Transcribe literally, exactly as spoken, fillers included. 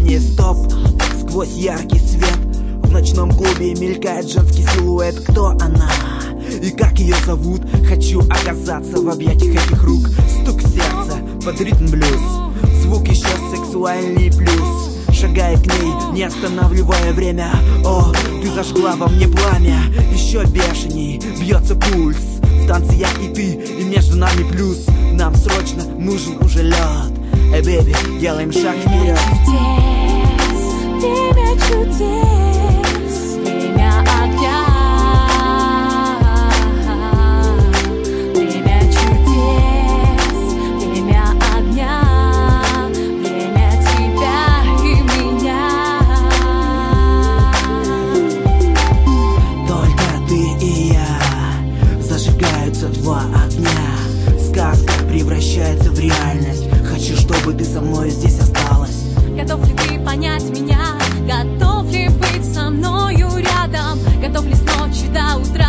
движение, стоп. Сквозь яркий свет в ночном клубе мелькает женский силуэт. Кто она и как ее зовут? Хочу оказаться в объятиях этих рук. Стук сердца под ритм блюз, звук еще сексуальный плюс. Шагая к ней, не останавливая время. О, ты зажгла во мне пламя. Еще бешеней бьется пульс. В танце я и ты, и между нами плюс. Нам срочно нужен уже лед. Эй, бэби, делаем шаг вперед. Время чудес, время огня. Время чудес, время огня. Время тебя и меня. Только ты и я, зажигаются два огня. Сказка превращается в реальность. Хочу, чтобы ты со мной здесь осталась. Готов ли ты понять меня? Готов ли быть со мною рядом? Готов ли с ночи до утра?